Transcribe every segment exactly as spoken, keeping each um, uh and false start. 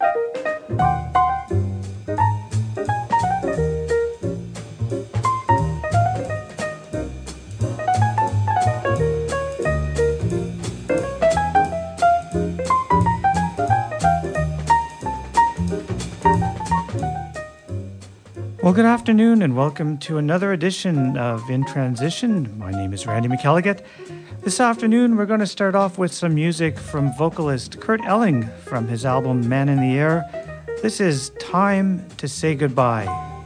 Well, good afternoon and welcome to another edition of In Transition. My name is Randy McElligott. This afternoon, we're going to start off with some music from vocalist Kurt Elling from his album Man in the Air. This is Time to Say Goodbye.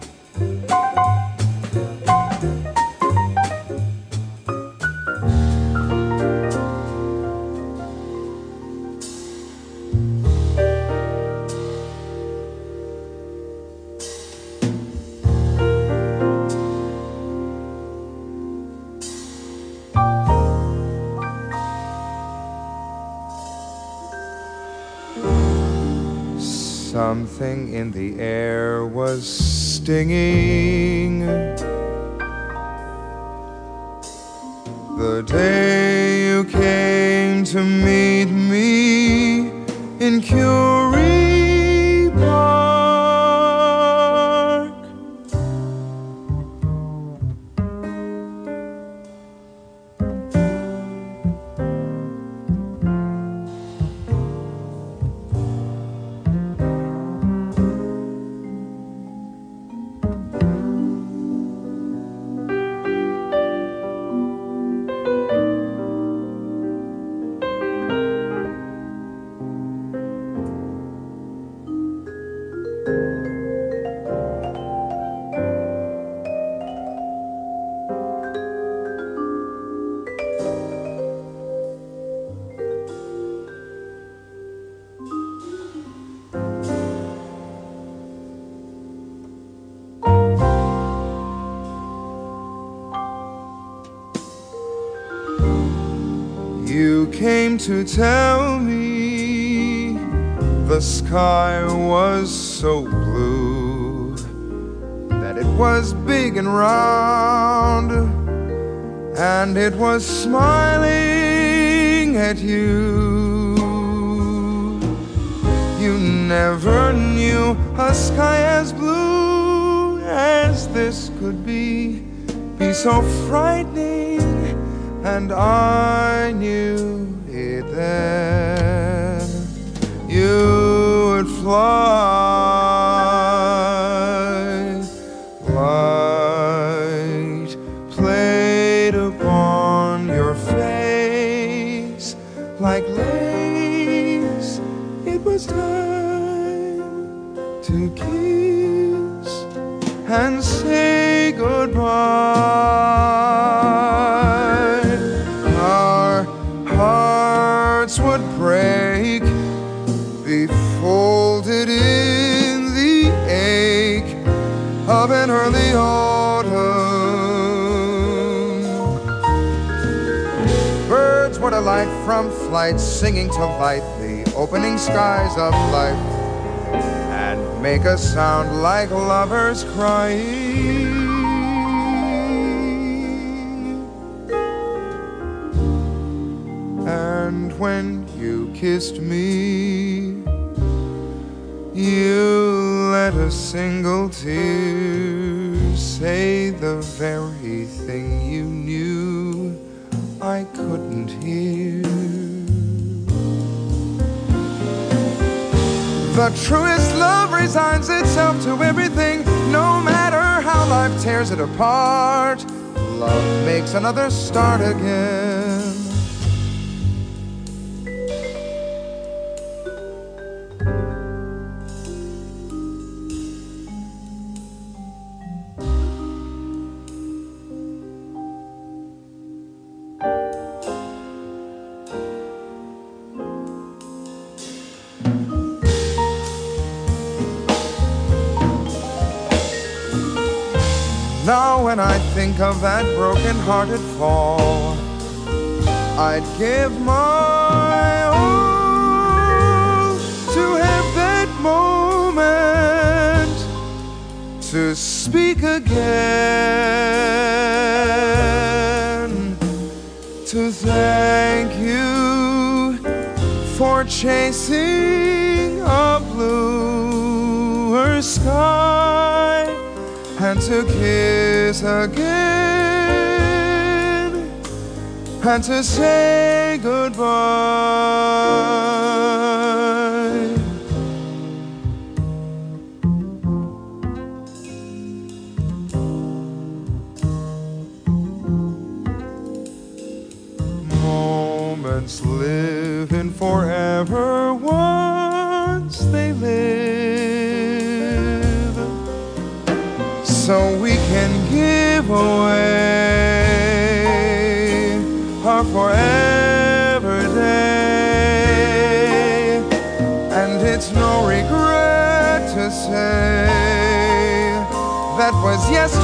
Something in the air was stinging. The day you came to meet me in Curie Park. You came to tell me the sky was so blue, that it was big and round, and it was smiling at you. You never knew a sky as blue as this could be, be so frightening. And I knew it then. You would fly, light played upon your face like lace. It was time to kiss and say goodbye. Hearts would break, be folded in the ache of an early autumn. Birds were to light from flight, singing to light the opening skies of life, and make a sound like lovers crying. And when you kissed me, you let a single tear say the very thing you knew I couldn't hear. The truest love resigns itself to everything, no matter how life tears it apart. Love makes another start again. Now when I think of that broken-hearted fall, I'd give my all to have that moment to speak again, to thank you for chasing a blue sky and to kiss again and to say goodbye. Moments live in forever once they live, so we can give away our forever day. And it's no regret to say that was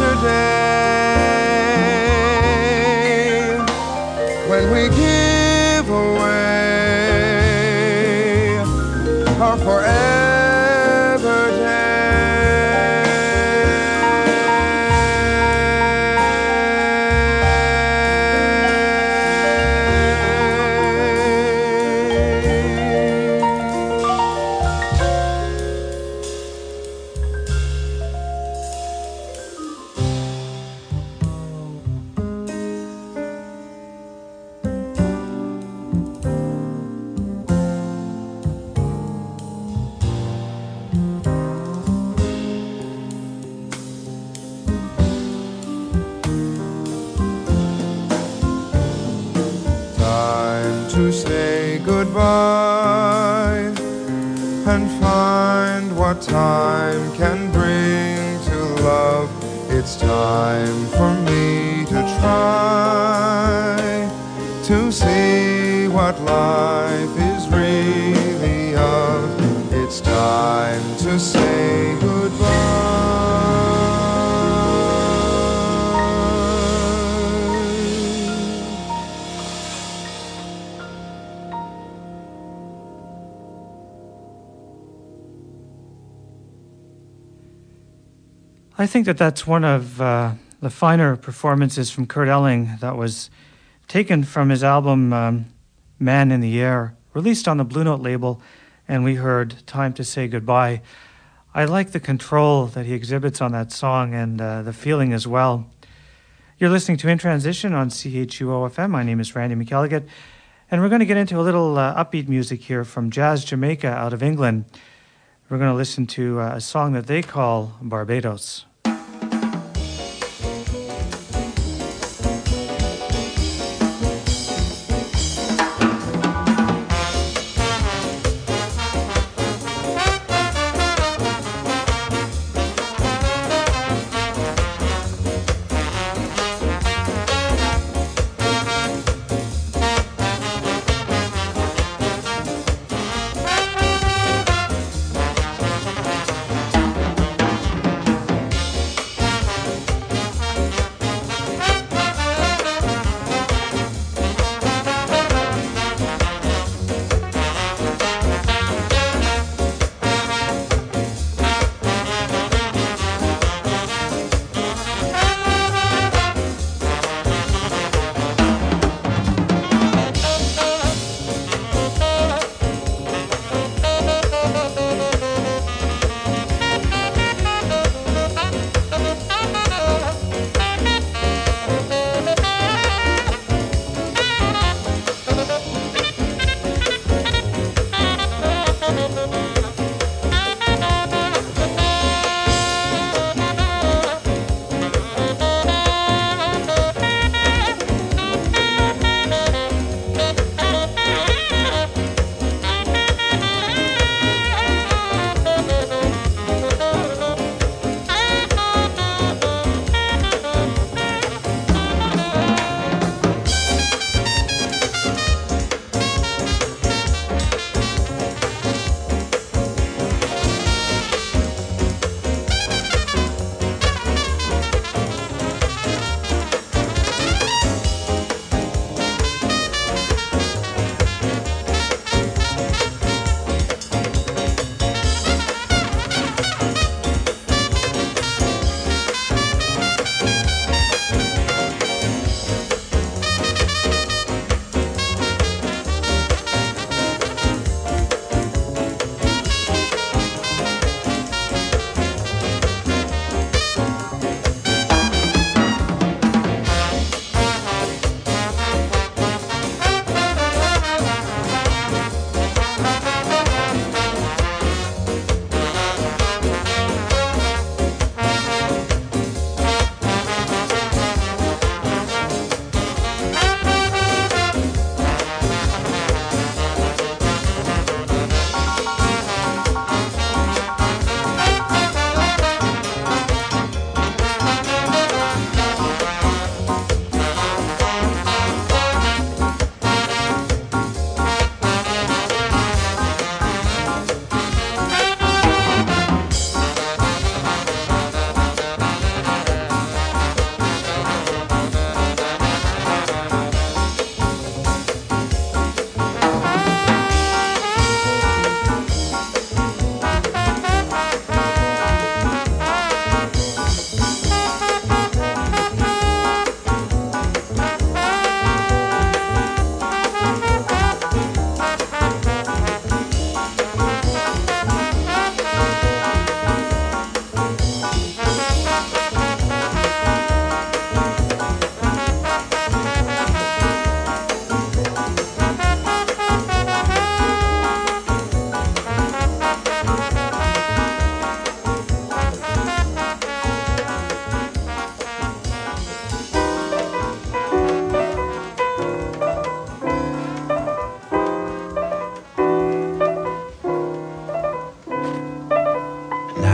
yesterday when we give away our forever day. To say goodbye and find what time can bring to love. It's time for me to try to see what life is really of. It's time to say goodbye. I think that that's one of uh, the finer performances from Kurt Elling that was taken from his album um, Man in the Air, released on the Blue Note label, and we heard Time to Say Goodbye. I like the control that he exhibits on that song and uh, the feeling as well. You're listening to In Transition on C H U O F M. My name is Randy McElligott, and we're going to get into a little uh, upbeat music here from Jazz Jamaica out of England. We're going to listen to uh, a song that they call Barbados.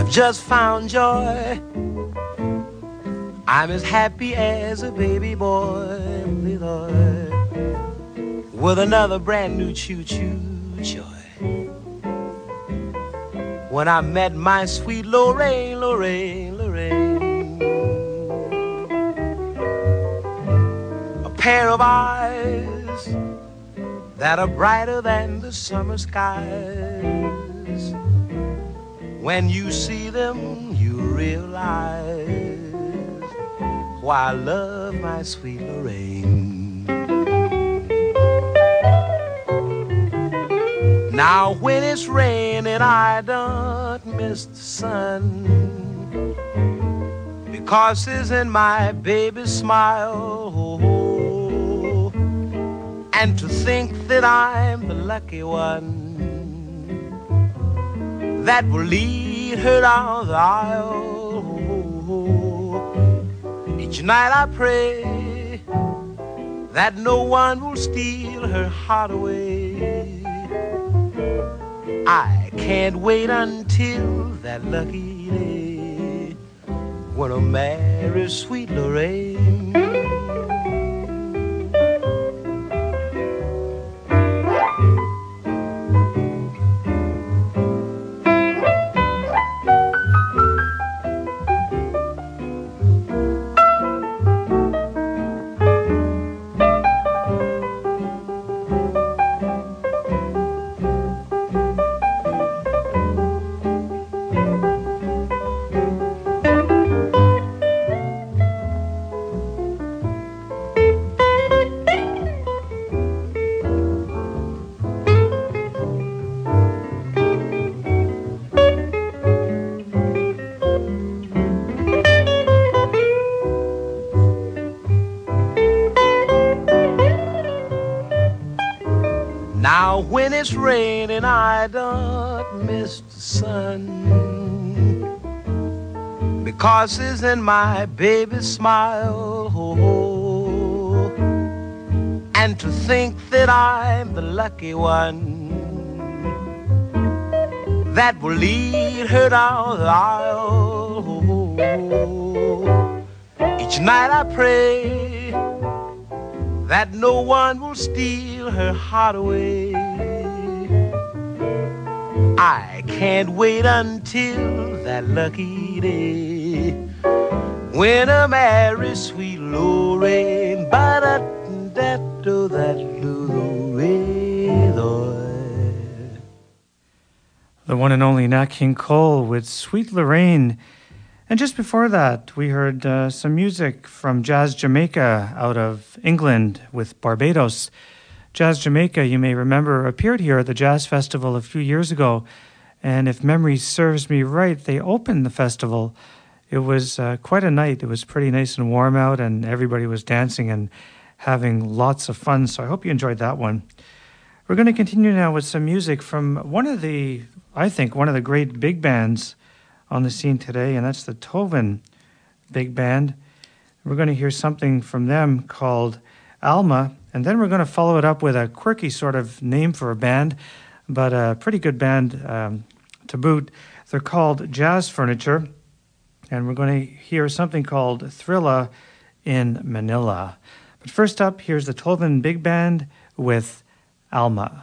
I've just found joy. I'm as happy as a baby boy with another brand new choo-choo joy. When I met my sweet Lorraine, Lorraine, Lorraine, a pair of eyes that are brighter than the summer skies. When you see them, you realize why I love my sweet Lorraine. Now when it's raining, I don't miss the sun, because it's in my baby's smile. Oh, and to think that I'm the lucky one that will lead her down the aisle. Each night I pray that no one will steal her heart away. I can't wait until that lucky day when I marry sweet Lorraine. Now when it's raining, I don't miss the sun, because it's in my baby's smile. Oh, and to think that I'm the lucky one that will lead her down the aisle. Oh, each night I pray that no one will steal her heart away. I can't wait until that lucky day when I marry sweet Lorraine. Ba-da-da-da, that Lorraine. The one and only Nat King Cole with Sweet Lorraine. And just before that, we heard uh, some music from Jazz Jamaica out of England with Barbados. Jazz Jamaica, you may remember, appeared here at the Jazz Festival a few years ago. And if memory serves me right, they opened the festival. It was uh, quite a night. It was pretty nice and warm out, and everybody was dancing and having lots of fun. So I hope you enjoyed that one. We're going to continue now with some music from one of the, I think, one of the great big bands on the scene today, and that's the Tovin Big Band. We're going to hear something from them called Alma, and then we're going to follow it up with a quirky sort of name for a band, but a pretty good band um, to boot. They're called Jazz Furniture, and we're going to hear something called Thrilla in Manila. But first up, here's the Tovin Big Band with Alma.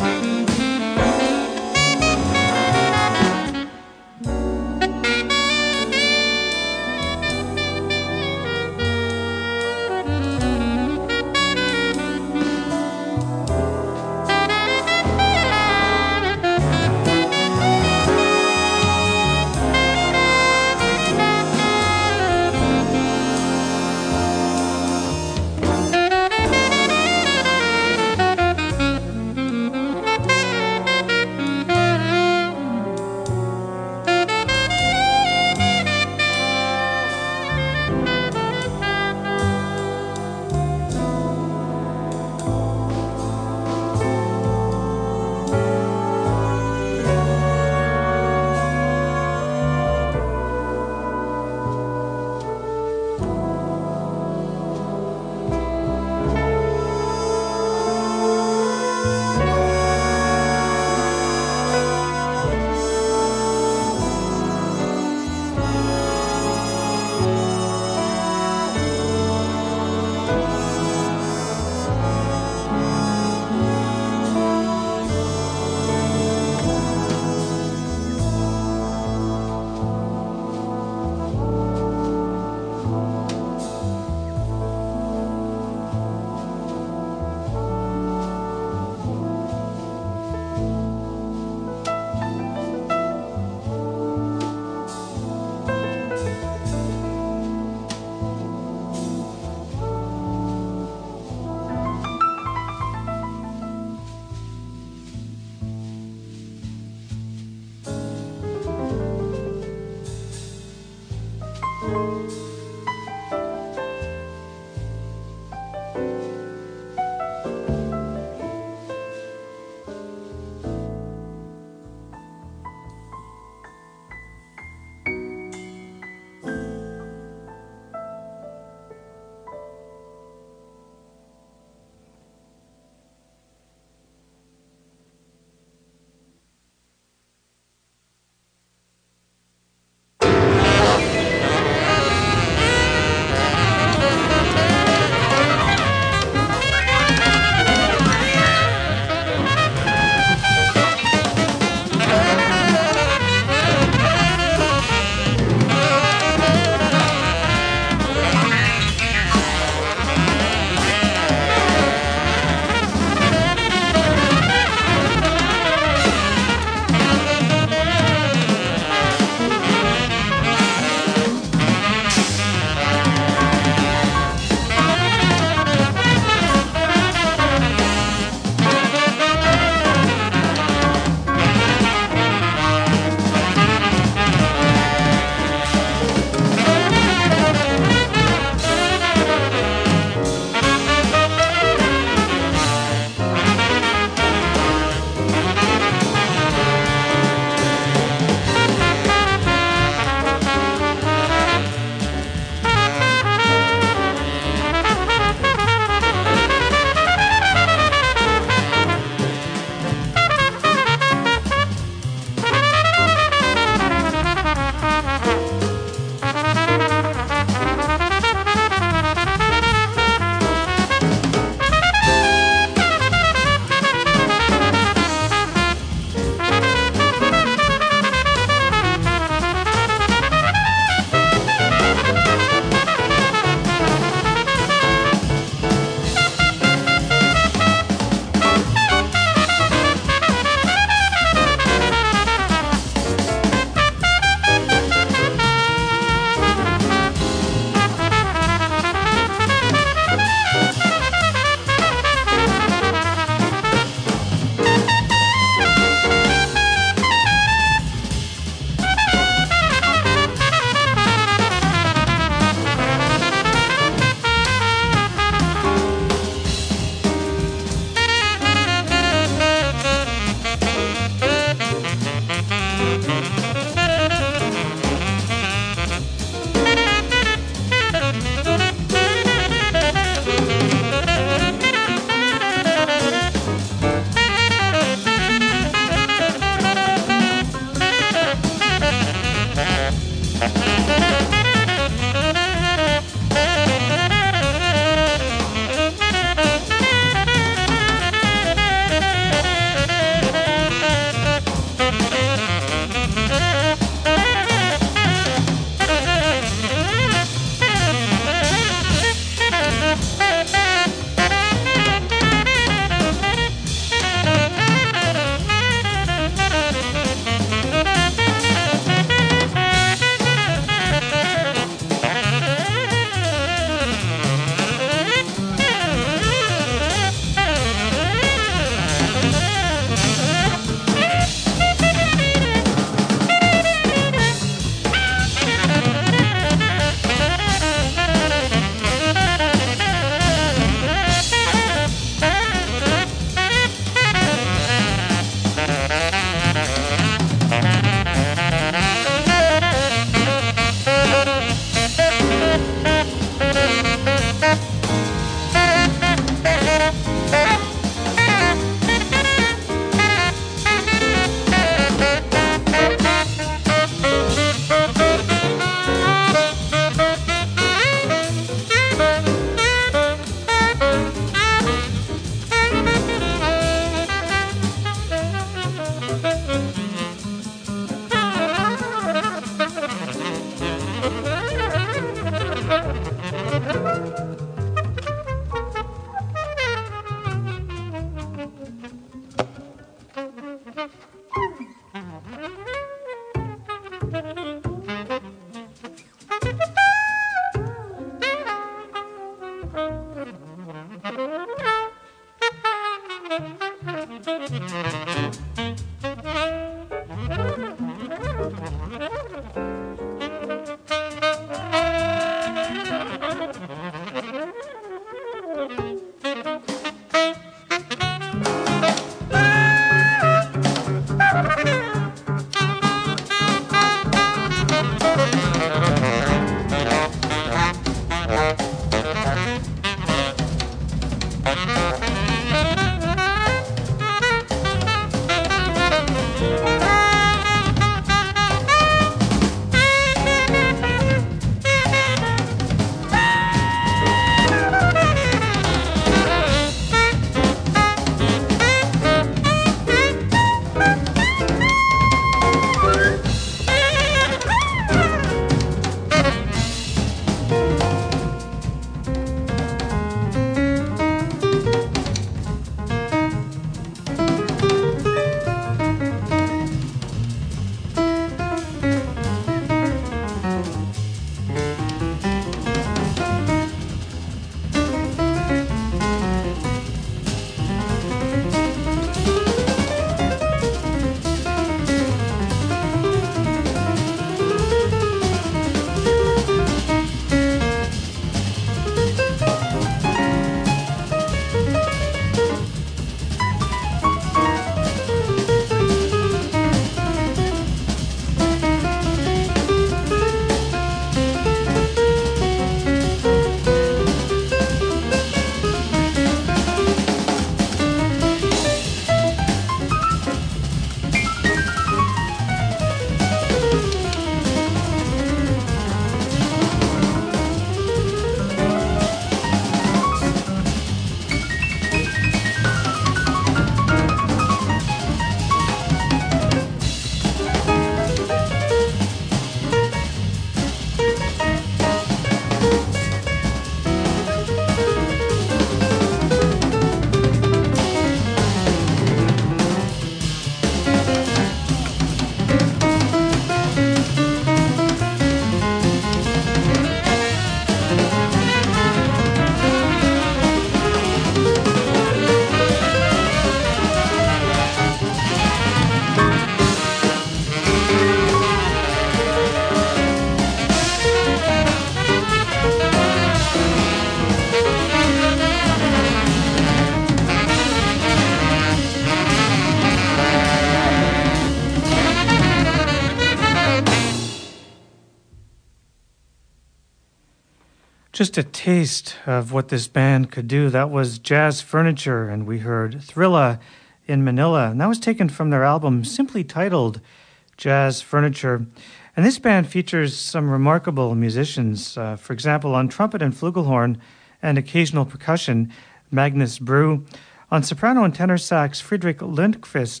Just a taste of what this band could do. That was Jazz Furniture, and we heard Thrilla in Manila. And that was taken from their album simply titled Jazz Furniture. And this band features some remarkable musicians. Uh, for example, on trumpet and flugelhorn and occasional percussion, Magnus Brew. On soprano and tenor sax, Friedrich Lundqvist.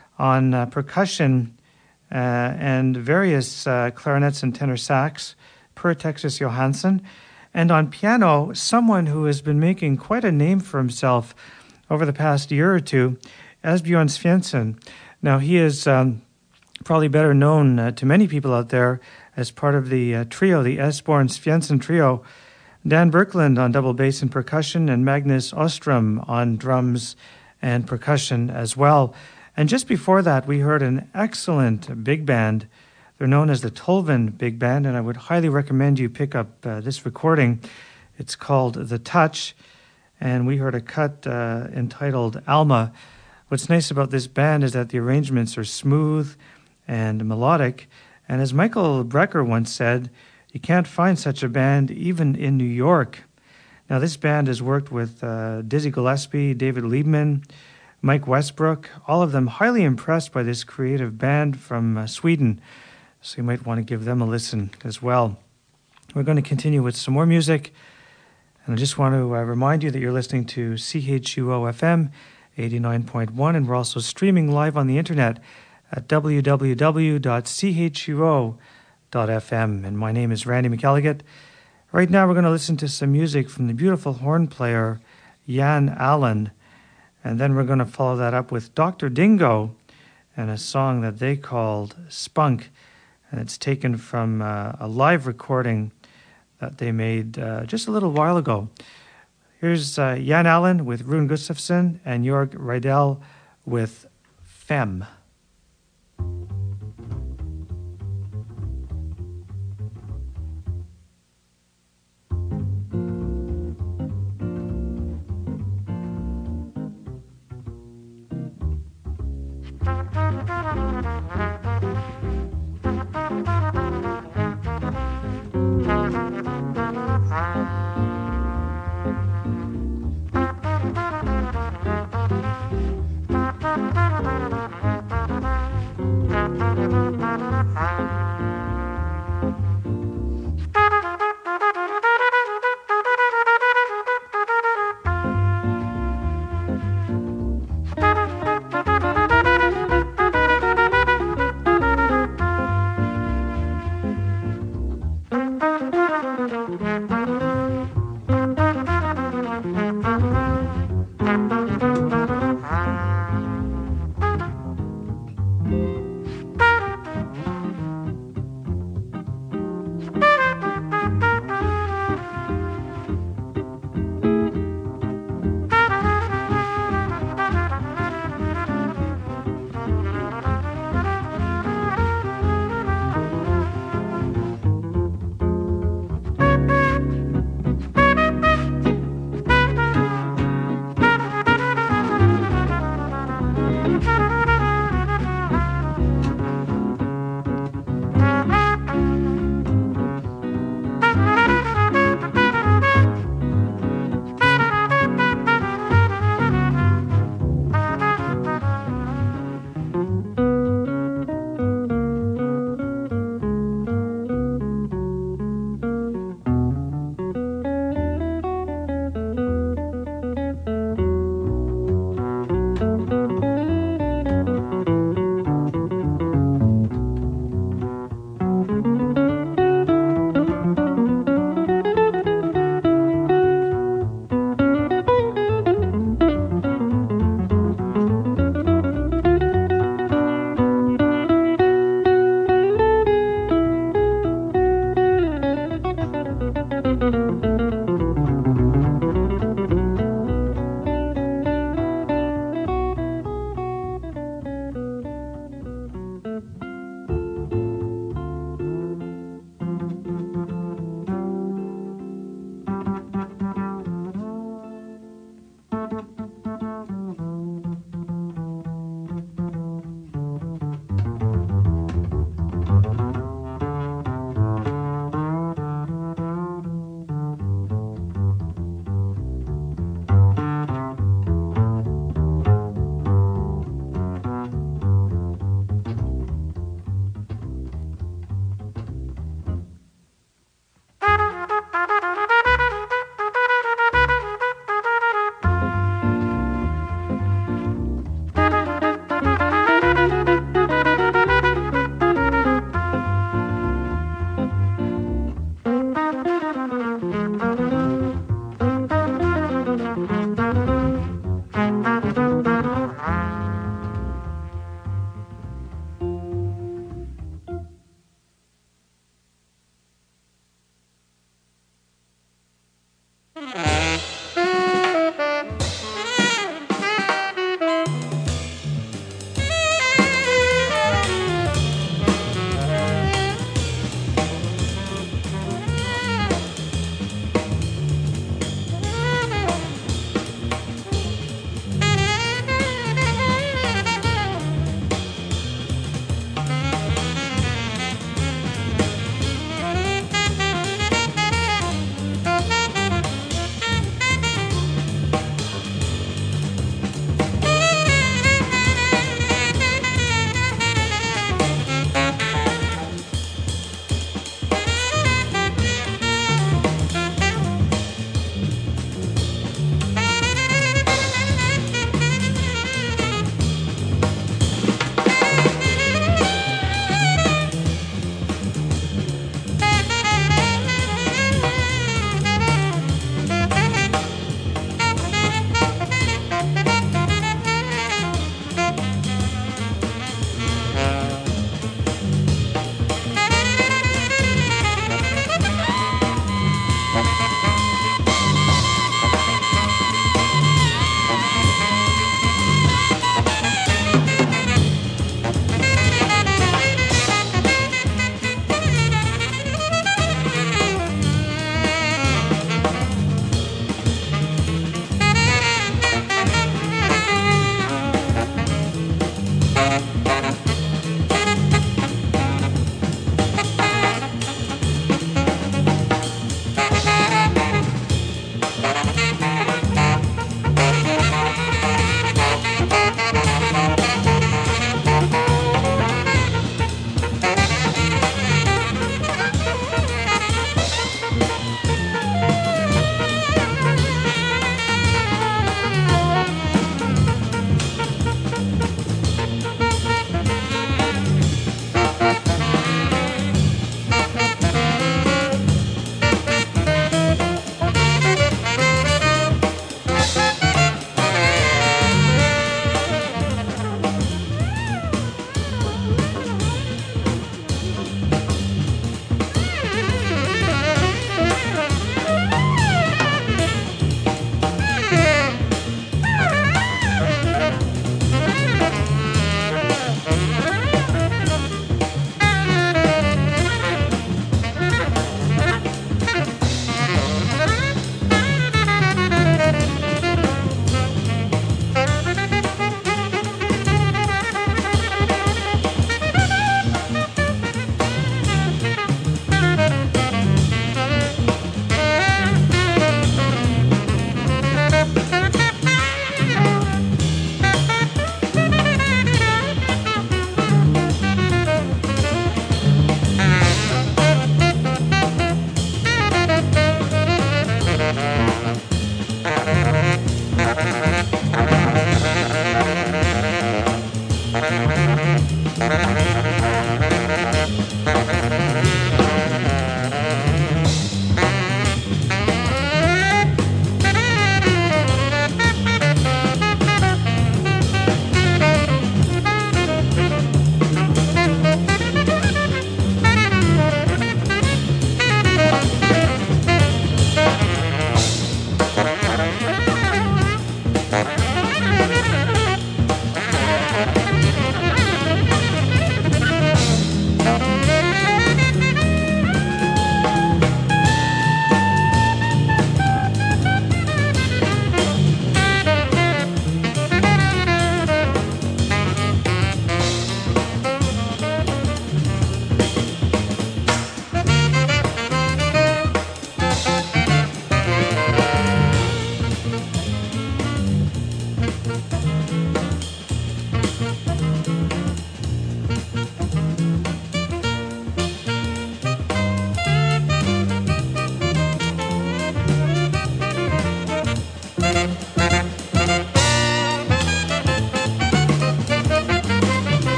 On uh, percussion uh, and various uh, clarinets and tenor sax, Per Texas Johansson. And on piano, someone who has been making quite a name for himself over the past year or two, Asbjørn Svensson. Now, he is um, probably better known uh, to many people out there as part of the uh, trio, the Asbjørn Svensson Trio. Dan Birkeland on double bass and percussion, and Magnus Ostrom on drums and percussion as well. And just before that, we heard an excellent big band. They're known as the Tolvin Big Band, and I would highly recommend you pick up uh, this recording. It's called The Touch, and we heard a cut uh, entitled Alma. What's nice about this band is that the arrangements are smooth and melodic, and as Michael Brecker once said, you can't find such a band even in New York. Now, this band has worked with uh, Dizzy Gillespie, David Liebman, Mike Westbrook, all of them highly impressed by this creative band from uh, Sweden. So you might want to give them a listen as well. We're going to continue with some more music. And I just want to uh, remind you that you're listening to C H U O F M eighty-nine point one. And we're also streaming live on the internet at w w w dot c h u o dot f m. And my name is Randy McElligott. Right now we're going to listen to some music from the beautiful horn player Jan Allen. And then we're going to follow that up with Doctor Dingo and a song that they called Spunk. And it's taken from uh, a live recording that they made uh, just a little while ago. Here's uh, Jan Allen with Rune Gustafsson and Jörg Reidel with Femme.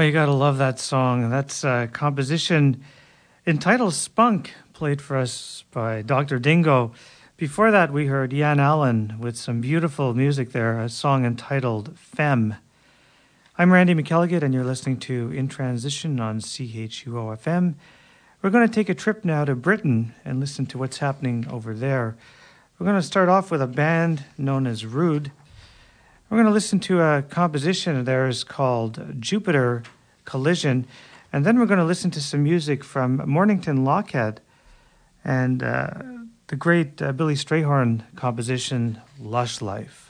you gotta love that song. That's a composition entitled Spunk, played for us by Doctor Dingo. Before that, we heard Ian Allen with some beautiful music there, a song entitled Femme. I'm Randy McElligott, and you're listening to In Transition on C H U O F M. We're going to take a trip now to Britain and listen to what's happening over there. We're going to start off with a band known as Rude. We're going to listen to a composition of theirs called Jupiter Collision, and then we're going to listen to some music from Mornington Lockhead and uh, the great uh, Billy Strayhorn composition, Lush Life.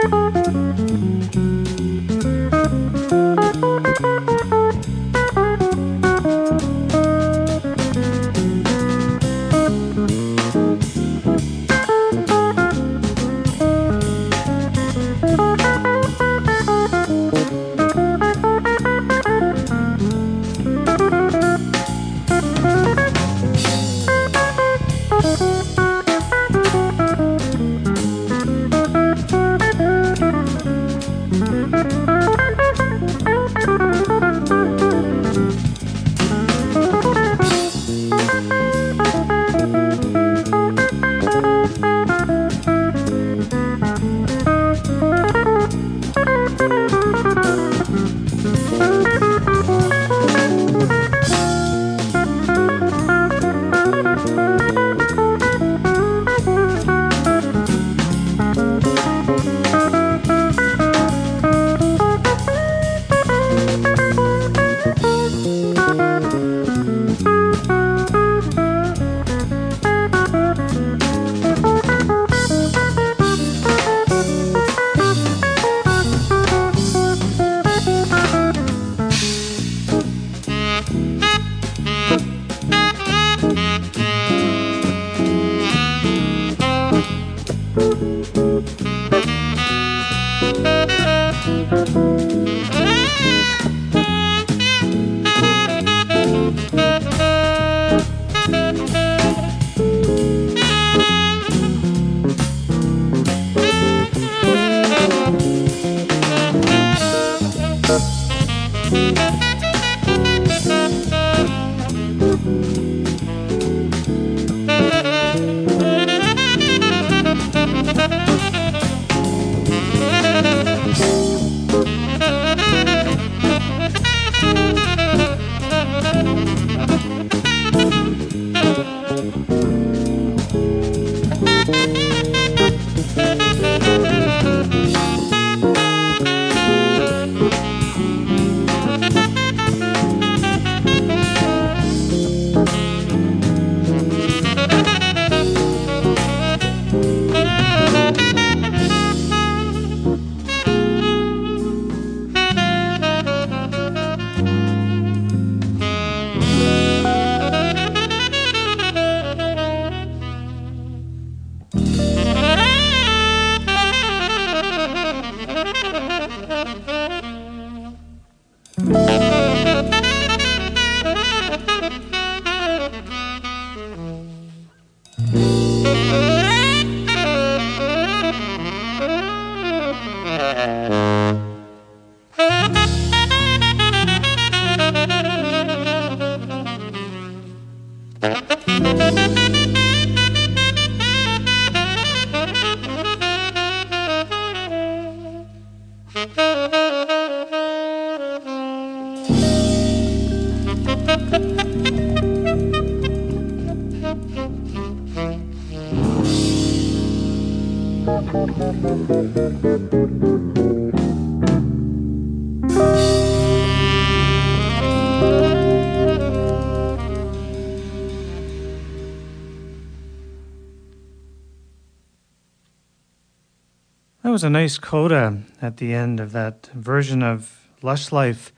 That was a nice coda at the end of that version of Lush Life.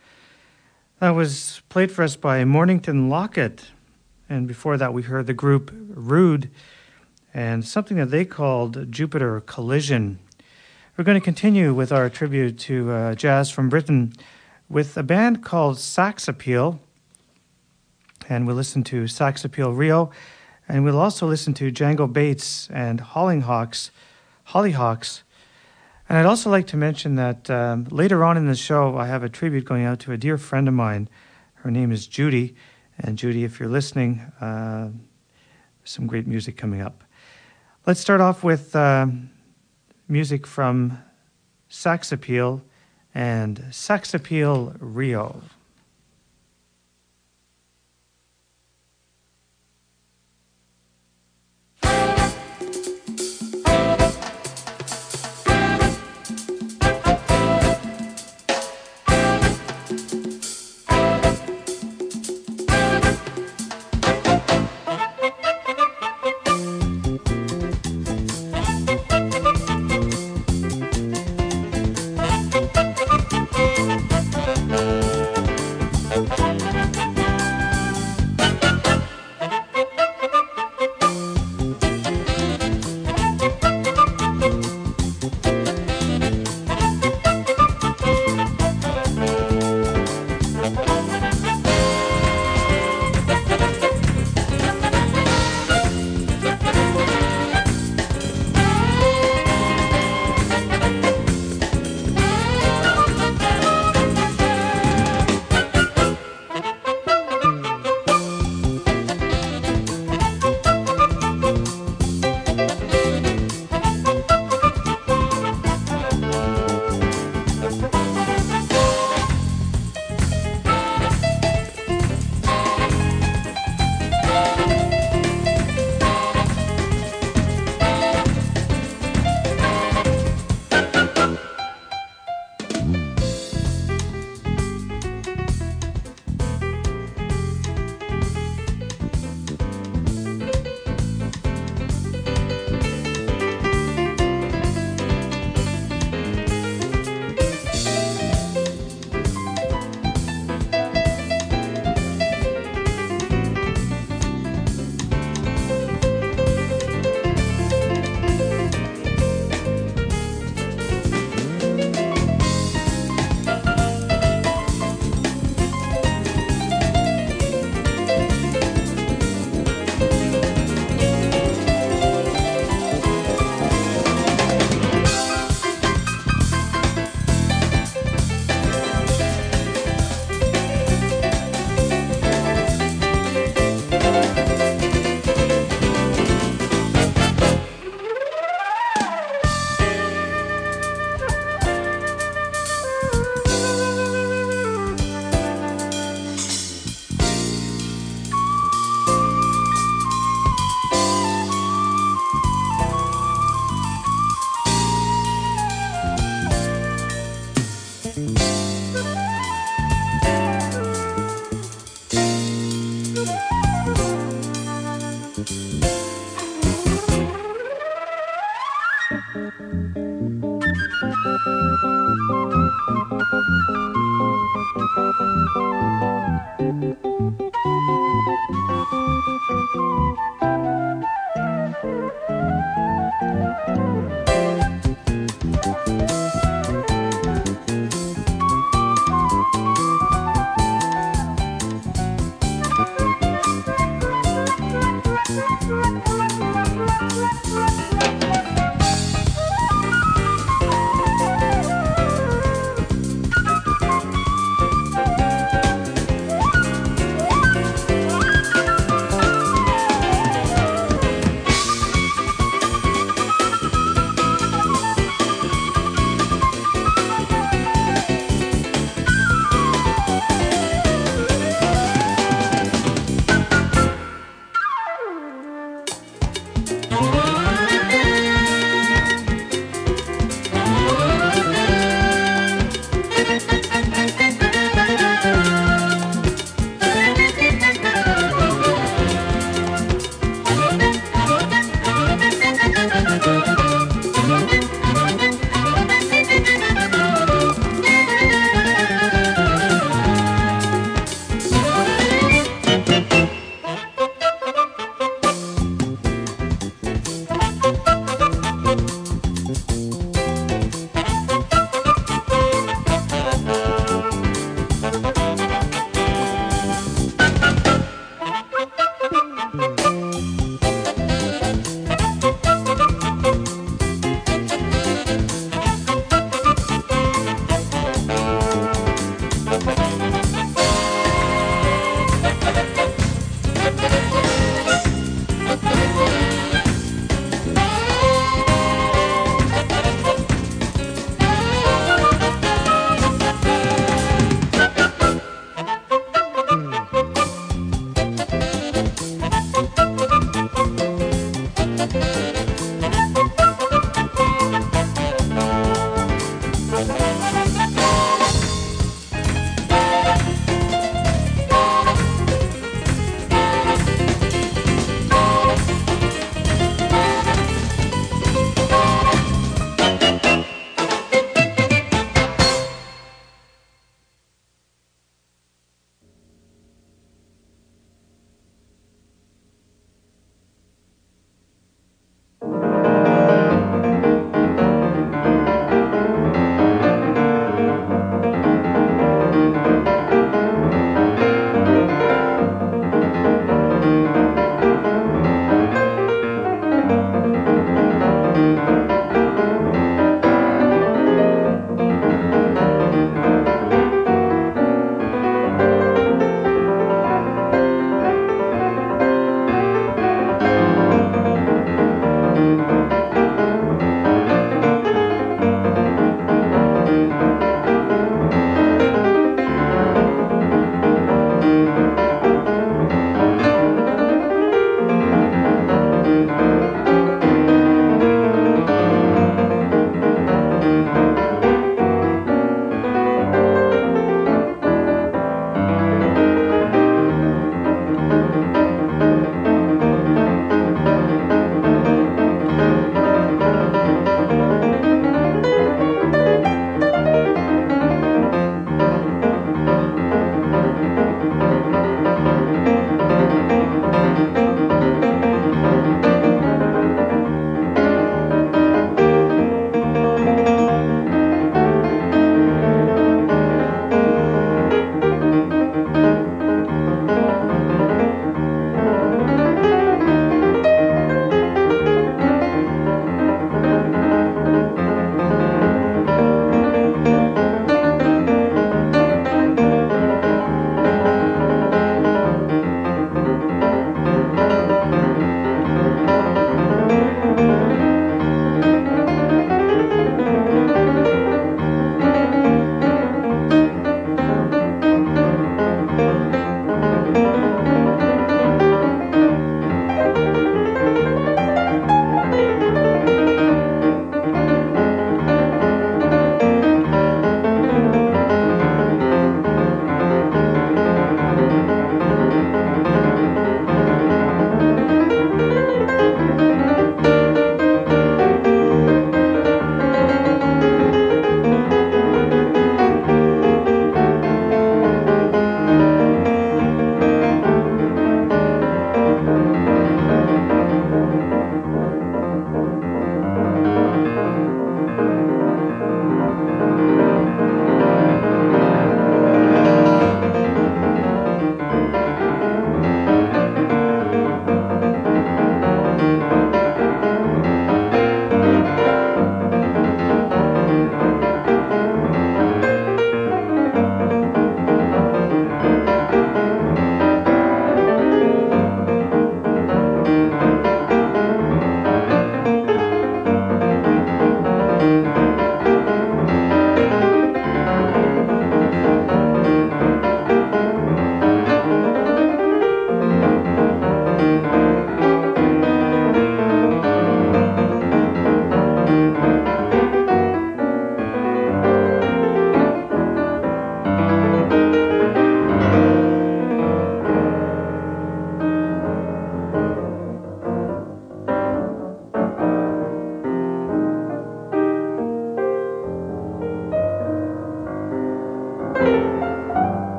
That was played for us by Mornington Lockett. And before that, we heard the group Rude and something that they called Jupiter Collision. We're going to continue with our tribute to uh, jazz from Britain with a band called Sax Appeal. And we'll listen to Sax Appeal Rio. And we'll also listen to Django Bates and Hollyhawks. Hollyhawks. And I'd also like to mention that um, later on in the show, I have a tribute going out to a dear friend of mine. Her name is Judy. And Judy, if you're listening, uh, some great music coming up. Let's start off with uh, music from Sax Appeal and Sax Appeal Rio.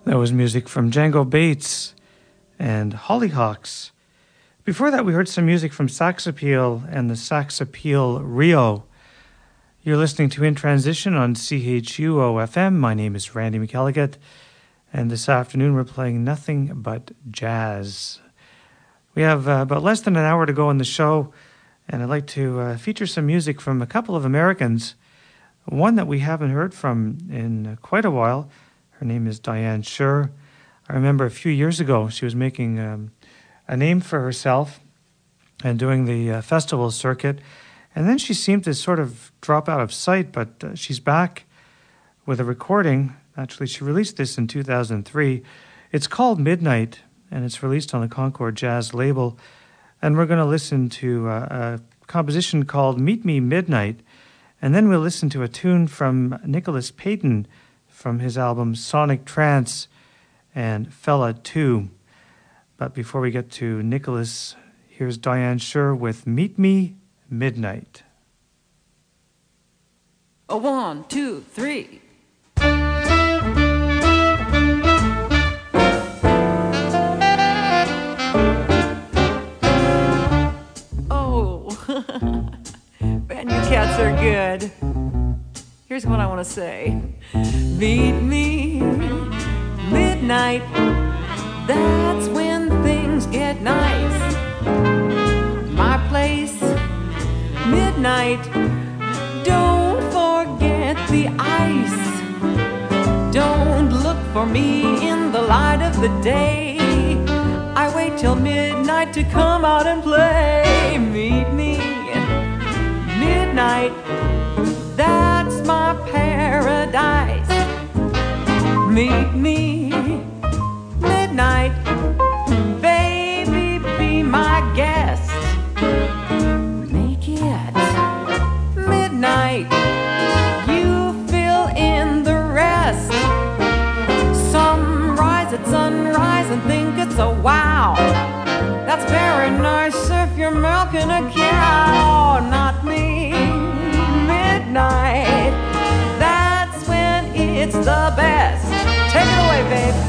That was music from Django Bates and Hollyhocks. Before that, we heard some music from Sax Appeal and the Sax Appeal Rio. You're listening to In Transition on C H U O F M. My name is Randy McElligott, and this afternoon we're playing nothing but jazz. We have uh, about less than an hour to go in the show, and I'd like to uh, feature some music from a couple of Americans. One that we haven't heard from in uh, quite a while. Her name is Diane Shure. I remember a few years ago she was making um, a name for herself and doing the uh, festival circuit. And then she seemed to sort of drop out of sight, but uh, she's back with a recording. Actually, she released this in two thousand three. It's called Midnight, and it's released on the Concord Jazz label. And we're going to listen to uh, a composition called Meet Me Midnight. And then we'll listen to a tune from Nicholas Payton from his album Sonic Trance and Fella two. But before we get to Nicholas, here's Diane Shure with Meet Me Midnight. A one, two, three. Oh, brand new cats are good. Here's what I want to say. Meet me midnight. That's when things get nice. My place, midnight. Don't forget the ice. Don't look for me in the light of the day. I wait till midnight to come out and play. Meet me midnight. That's my paradise. Meet me midnight. Baby, be my guest. Make it midnight. You fill in the rest. Some rise at sunrise and think it's a wow. That's very nice if you're milking a cow. Not me. Midnight. That's when it's the best. Take it away, babe.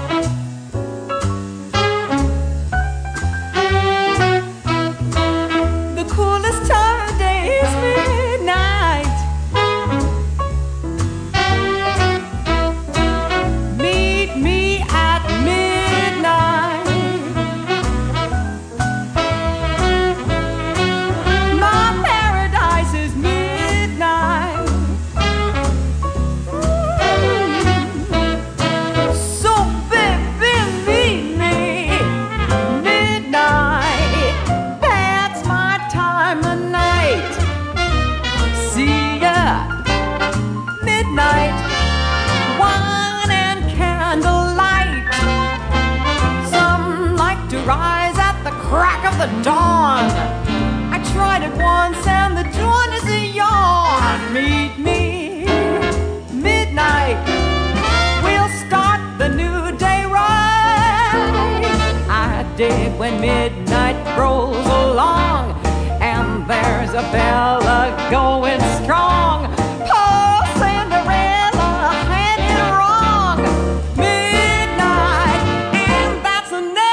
The dawn. I tried it once and the dawn is a yawn. Meet me midnight. We'll start the new day right. I dig when midnight rolls along and there's a fella going strong. Poor Cinderella had it wrong. Midnight, and that's the name.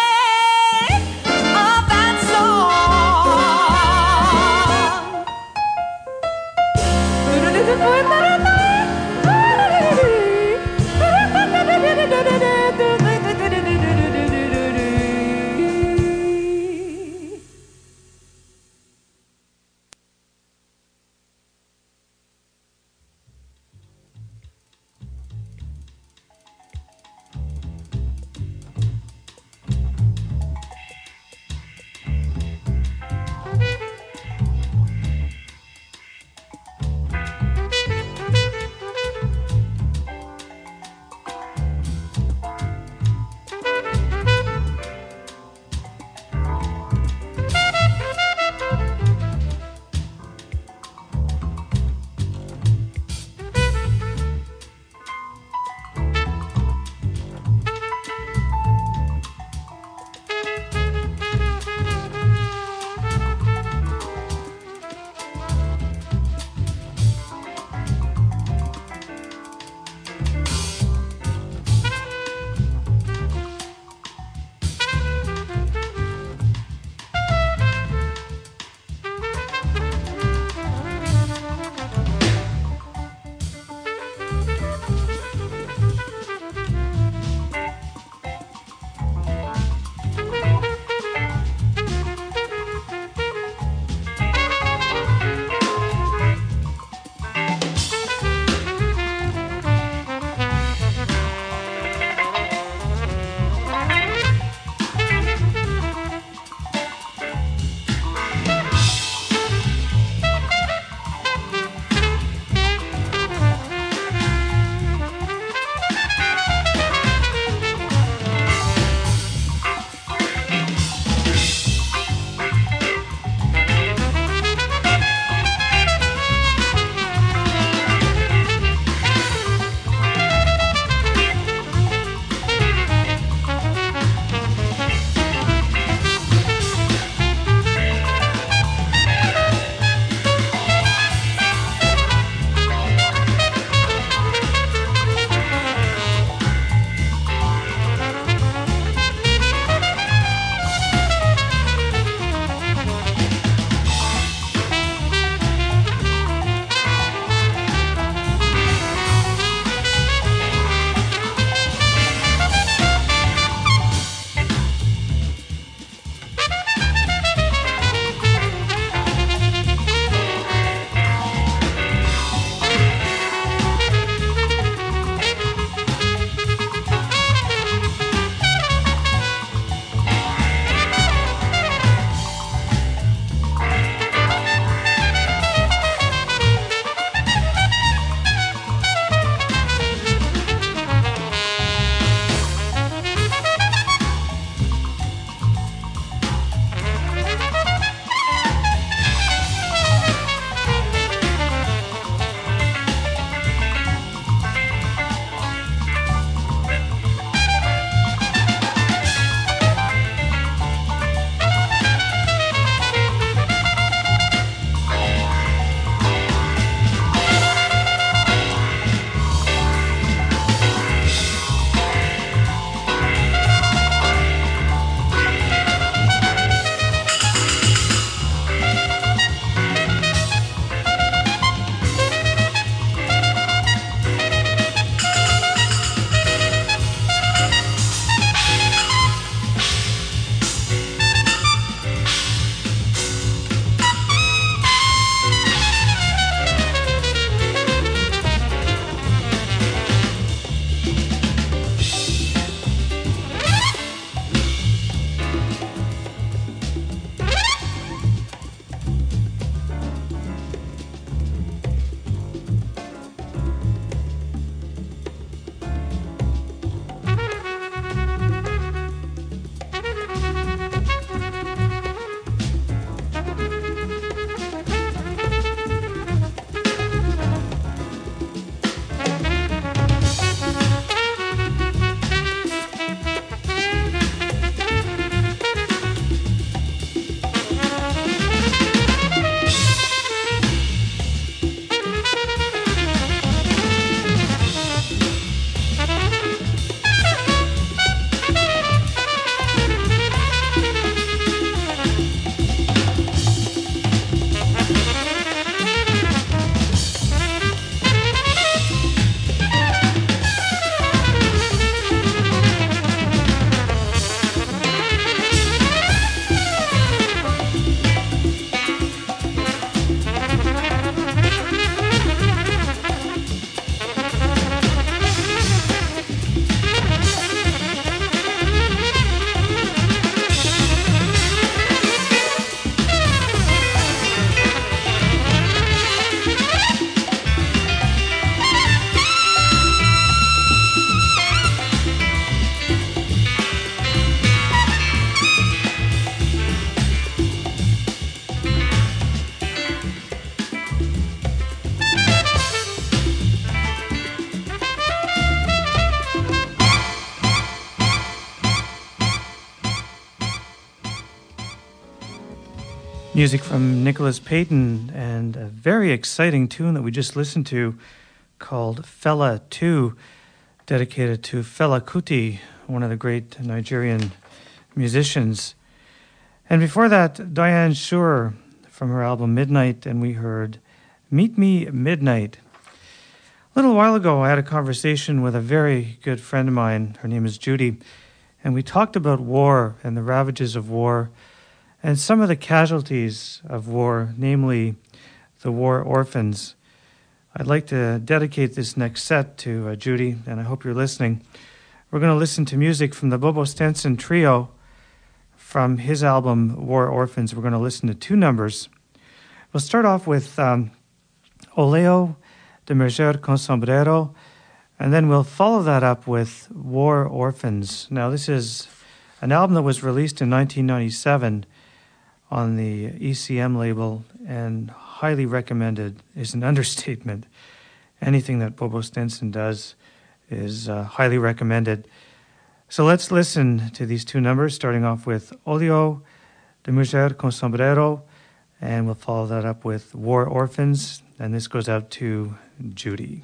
Music from Nicholas Payton and a very exciting tune that we just listened to called Fela two, dedicated to Fela Kuti, one of the great Nigerian musicians. And before that, Diane Shure from her album Midnight, and we heard Meet Me Midnight. A little while ago, I had a conversation with a very good friend of mine. Her name is Judy, and we talked about war and the ravages of war and some of the casualties of war, namely the war orphans. I'd like to dedicate this next set to uh, Judy, and I hope you're listening. We're going to listen to music from the Bobo Stenson Trio from his album War Orphans. We're going to listen to two numbers. We'll start off with um, Oleo de Mujer con Sombrero, and then we'll follow that up with War Orphans. Now, this is an album that was released in nineteen ninety-seven on the E C M label, and highly recommended is an understatement. Anything that Bobo Stenson does is uh, highly recommended. So let's listen to these two numbers, starting off with Oleo de Mujer con Sombrero, and we'll follow that up with War Orphans, and this goes out to Judy.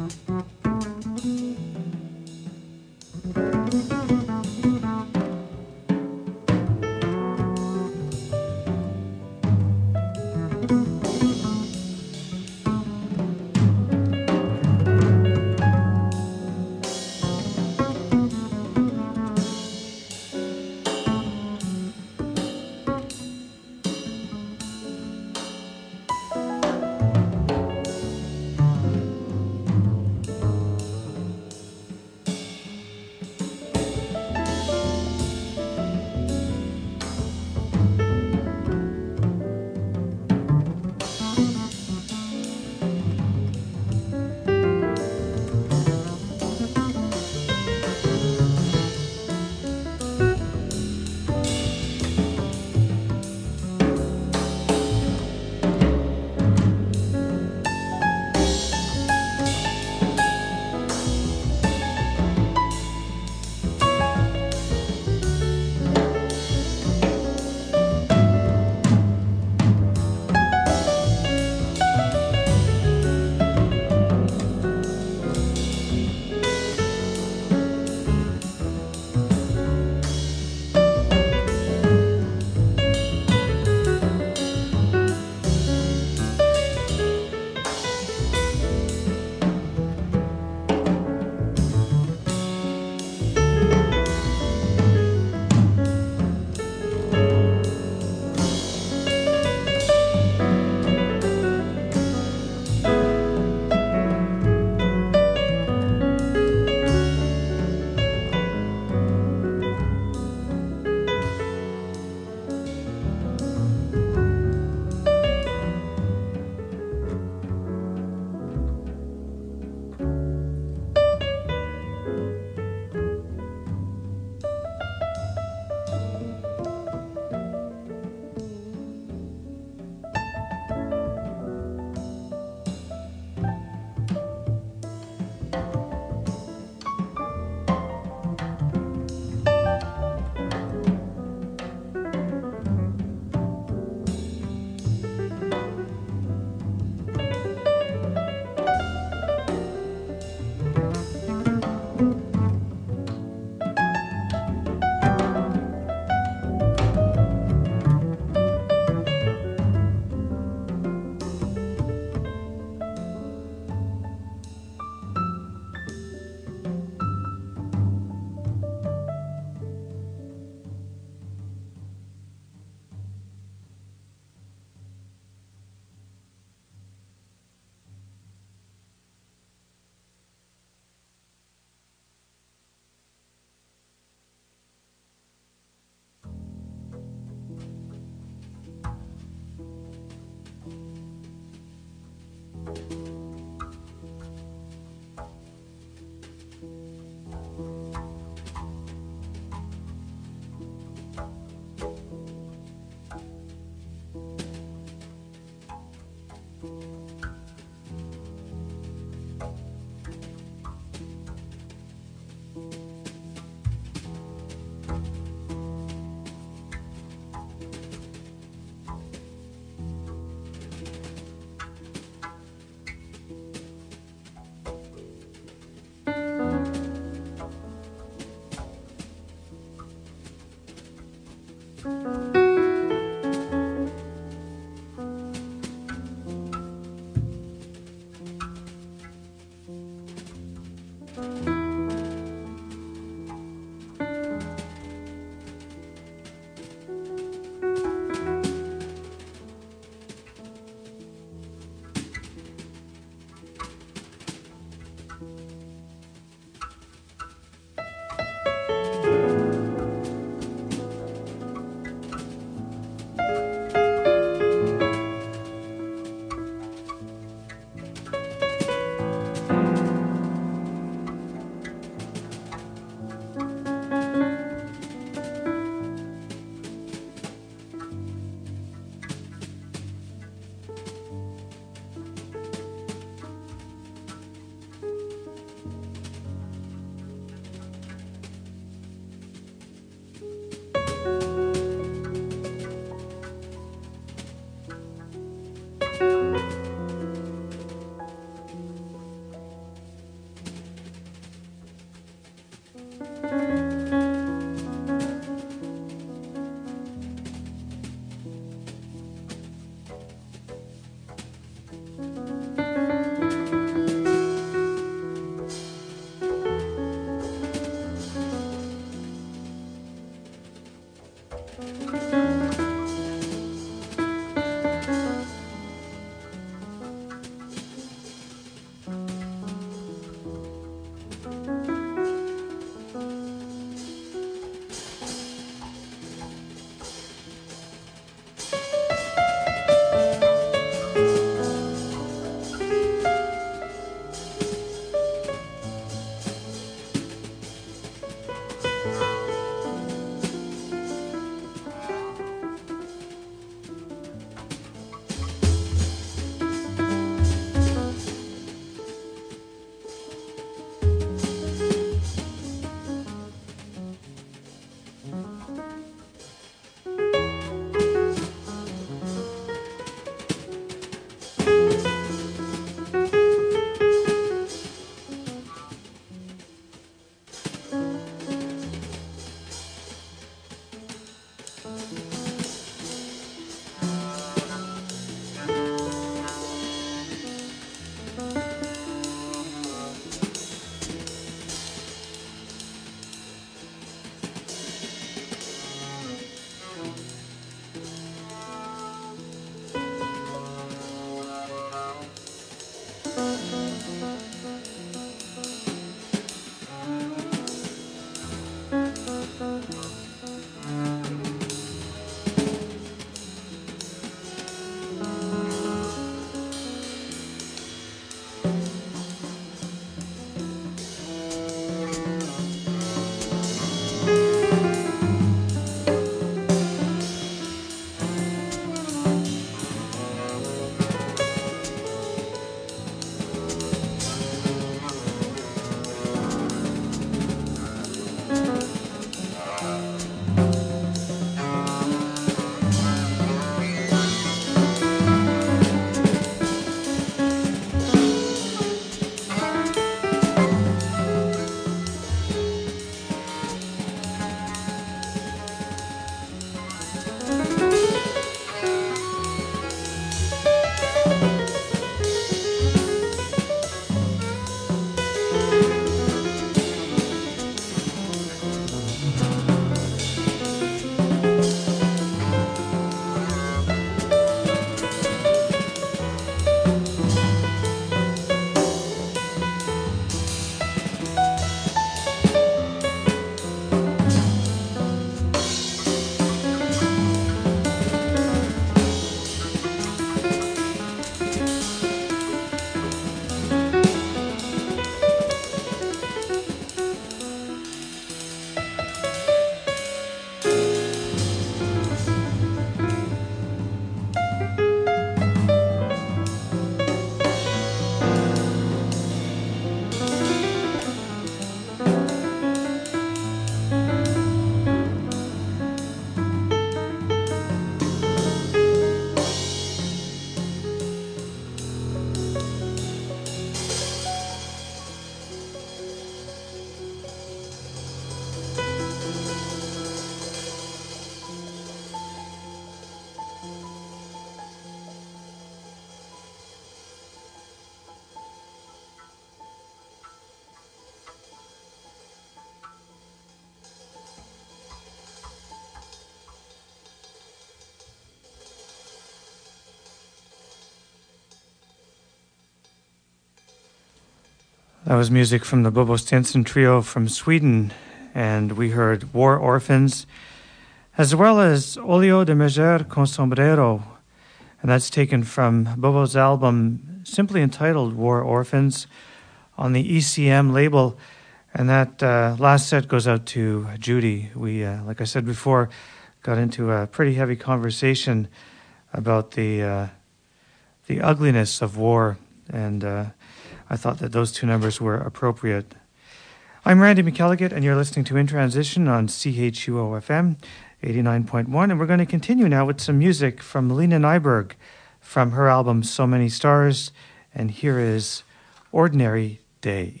That was music from the Bobo Stenson Trio from Sweden, and we heard War Orphans, as well as Olio de Mujer con Sombrero, and that's taken from Bobo's album simply entitled War Orphans on the E C M label. And that uh, last set goes out to Judy. We, uh, like I said before, got into a pretty heavy conversation about the uh, the ugliness of war, and uh, I thought that those two numbers were appropriate. I'm Randy McElligott, and you're listening to In Transition on C H U O F M eighty-nine point one, and we're going to continue now with some music from Lena Nyberg from her album So Many Stars, and here is Ordinary Day.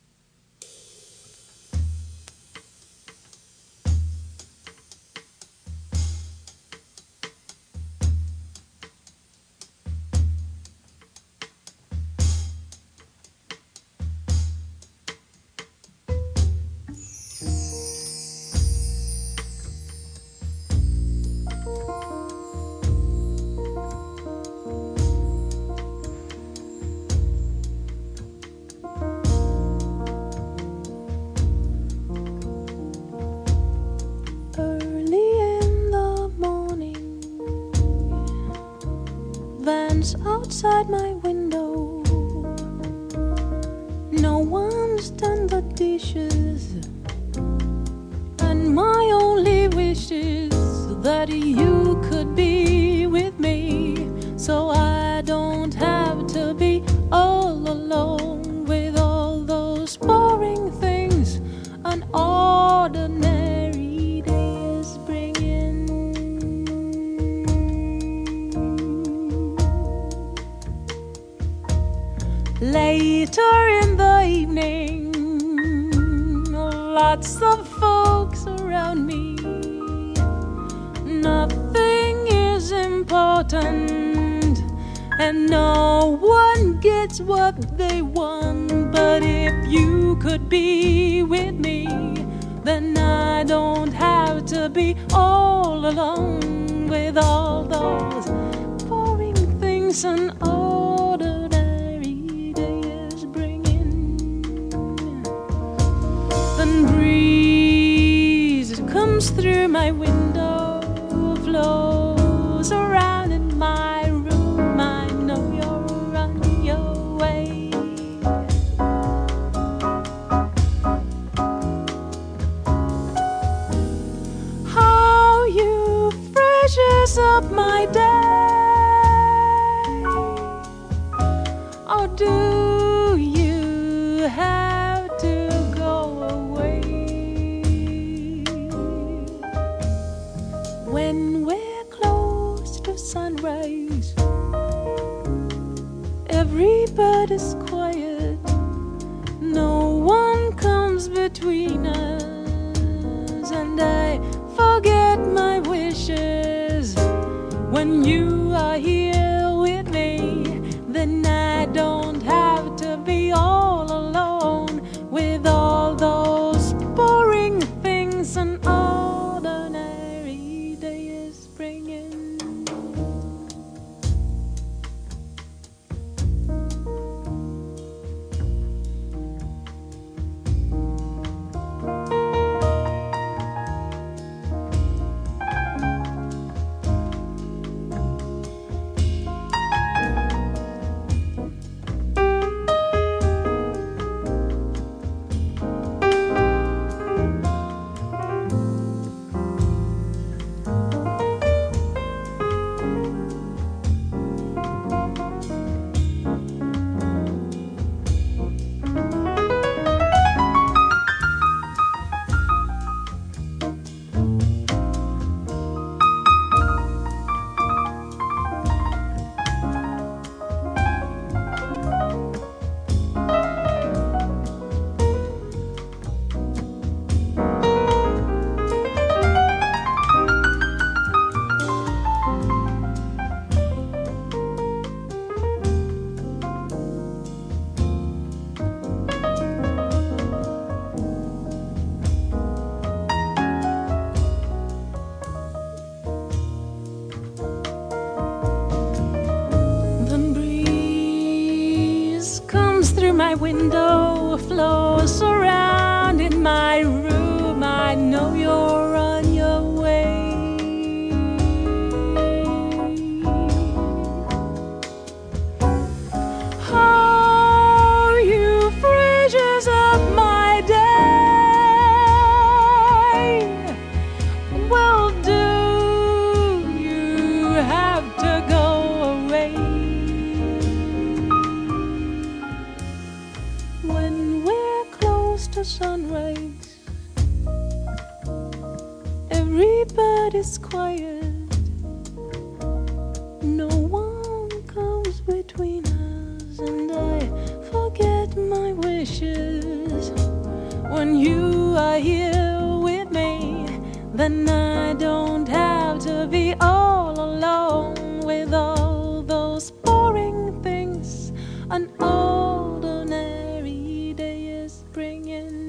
Outside my window, no one's done the dishes, and my only wish is that you could be with me, so I don't have to be all alone with all those boring things an ordinary day is bringing. Later in the evening, lots of folks around me. Nothing is important, and no one gets what they want. But if you could be with me, then I don't have to be all alone with all those boring things and ordinary days bringing. The breeze comes through my window, flows around in my room. I know you're on your way. How you freshes up my day. Or do you have to go away? When we're close to sunrise, everybody's quiet. No one comes between us, and I forget my wishes. When you are here with me, then I don't have to be all alone with all those boring things an ordinary day is bringing. My window, sunrise. Everybody's quiet. No one comes between us, and I forget my wishes. When you are here with me, then I don't have to be all alone with all those boring things an ordinary day is bringing.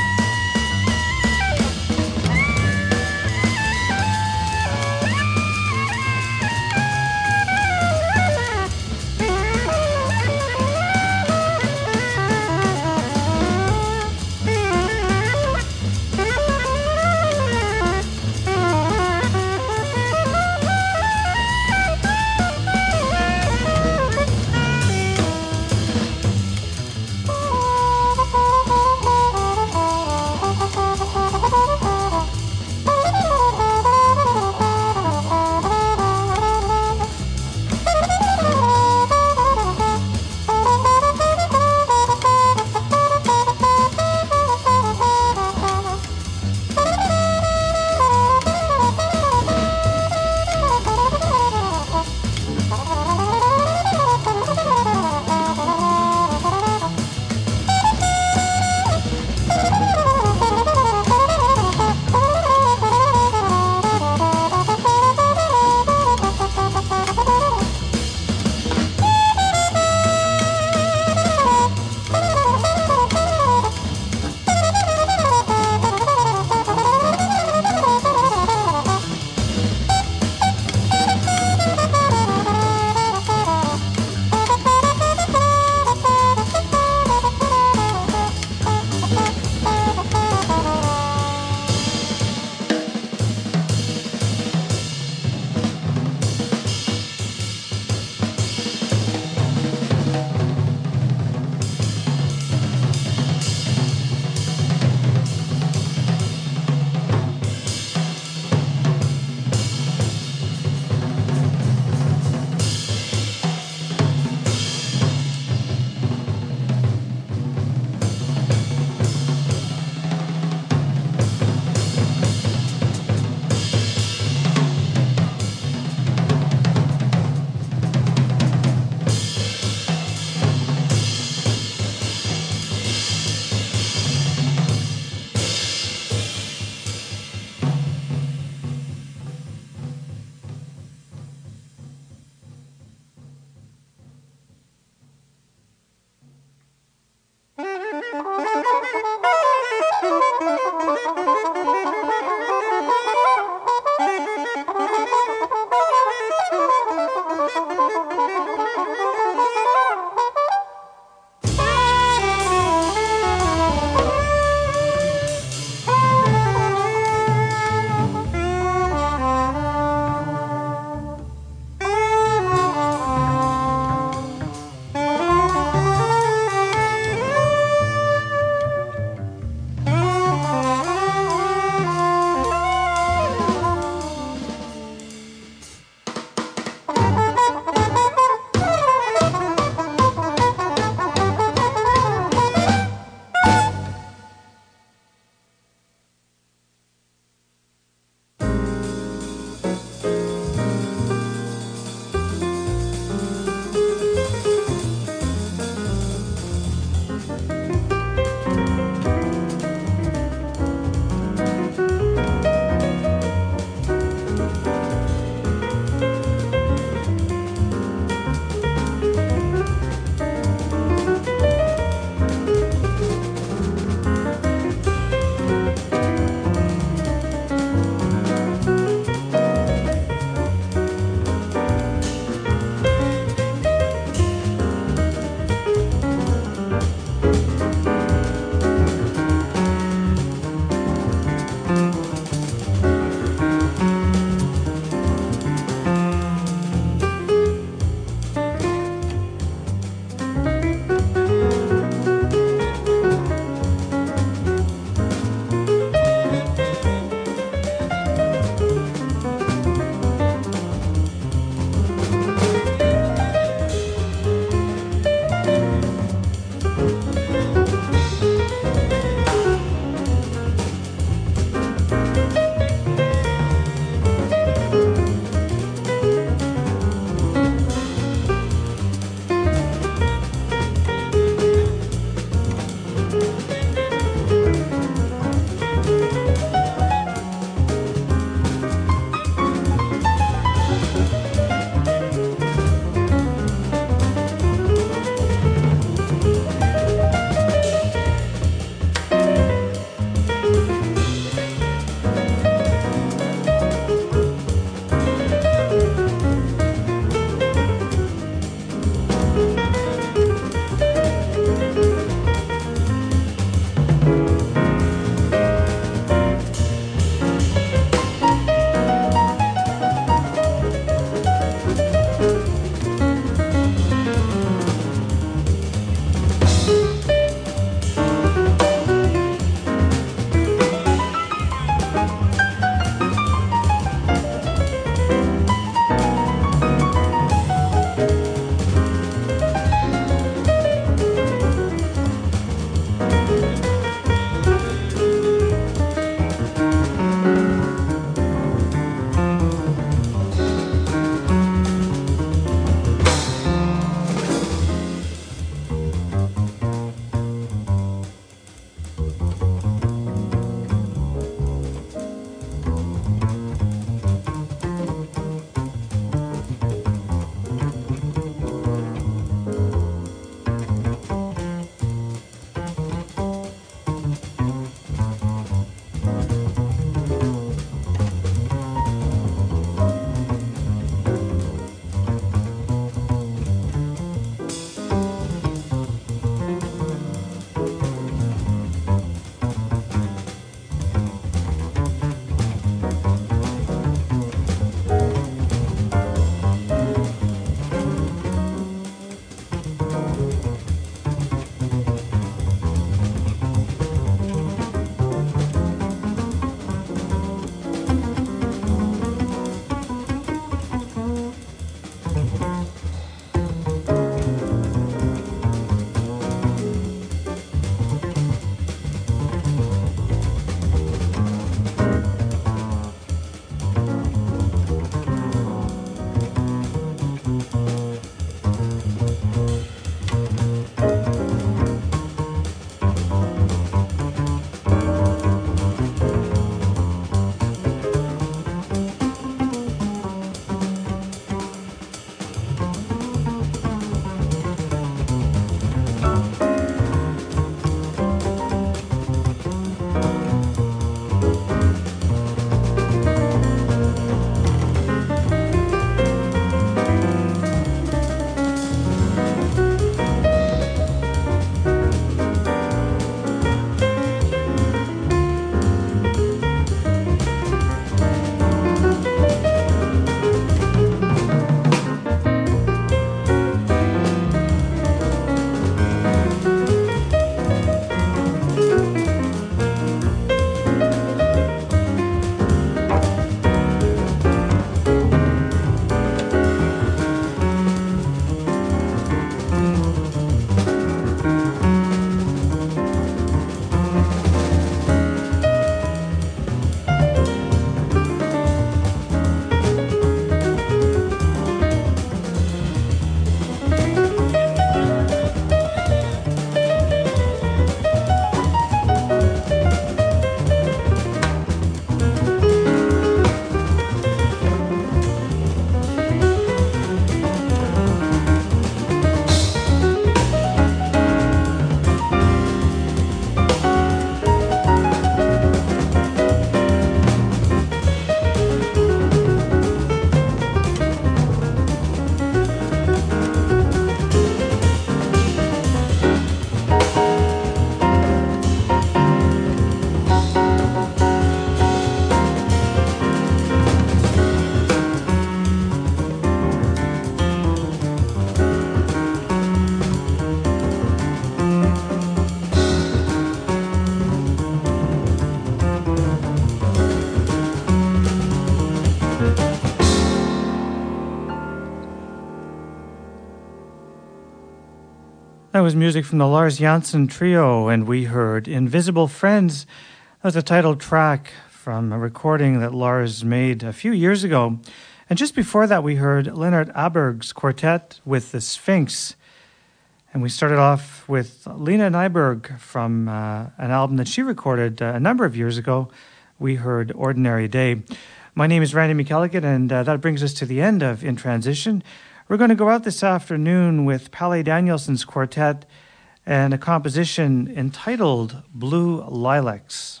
That was music from the Lars Janssen Trio, and we heard Invisible Friends. That was a title track from a recording that Lars made a few years ago. And just before that, we heard Leonard Aberg's quartet with the Sphinx. And we started off with Lena Nyberg from uh, an album that she recorded uh, a number of years ago. We heard Ordinary Day. My name is Randy McElligott, and uh, that brings us to the end of In Transition. We're going to go out this afternoon with Palle Danielson's quartet and a composition entitled Blue Lilacs.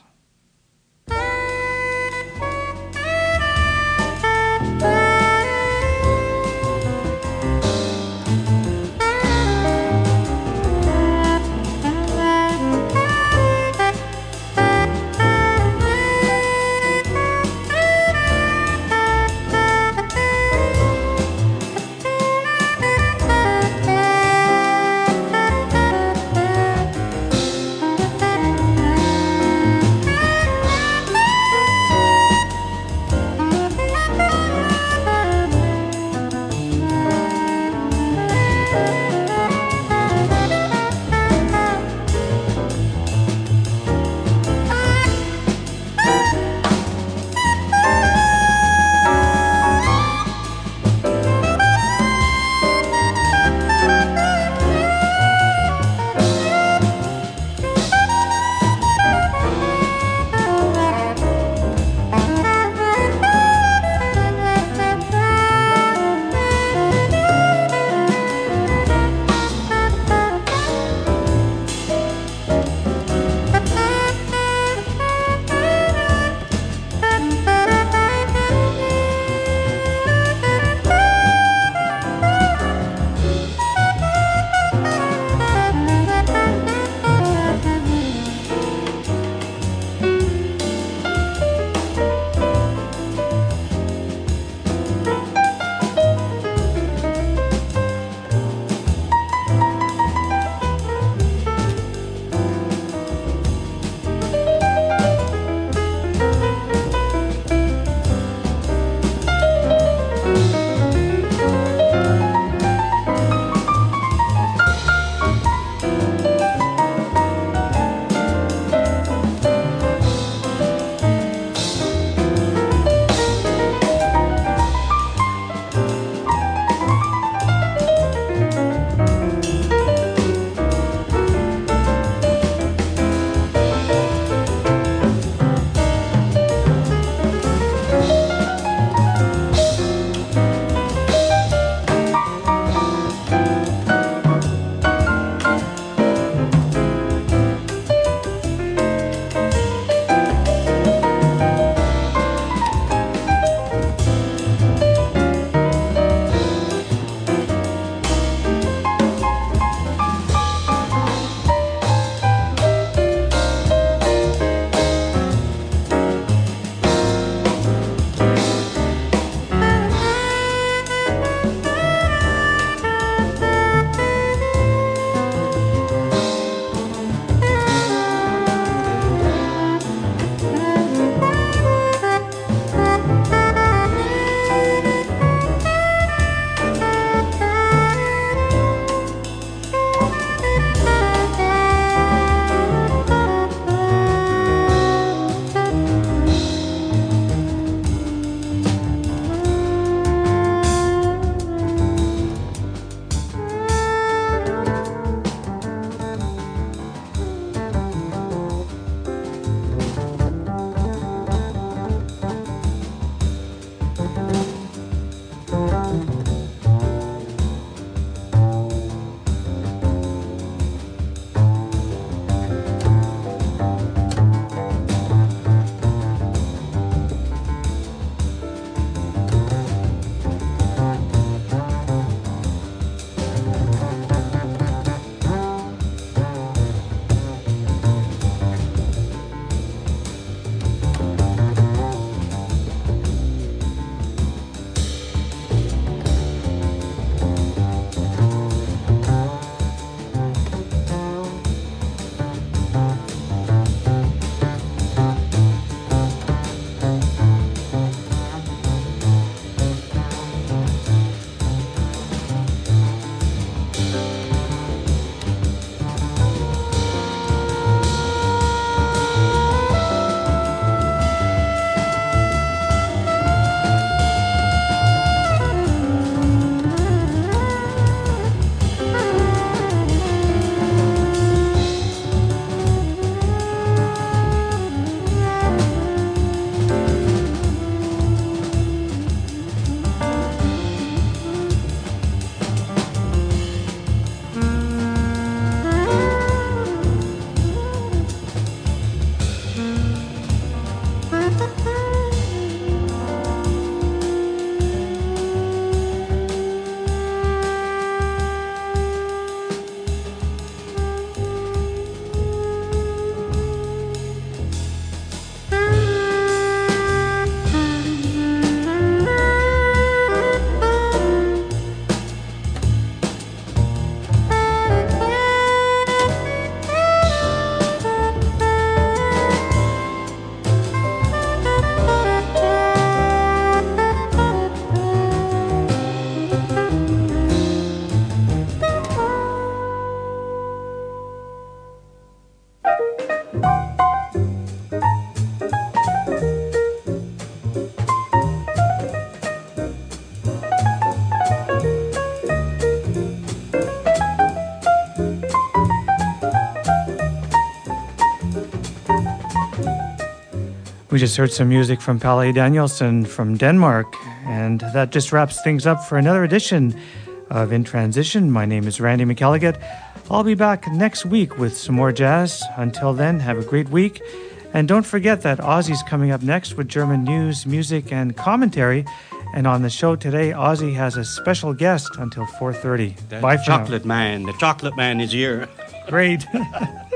We just heard some music from Palle Danielsen from Denmark, and that just wraps things up for another edition of In Transition. My name is Randy McElligott. I'll be back next week with some more jazz. Until then, have a great week. And don't forget that Ozzy's coming up next with German news, music, and commentary. And on the show today, Ozzy has a special guest until four thirty. The Bye for chocolate now. man. The chocolate man is here. Great.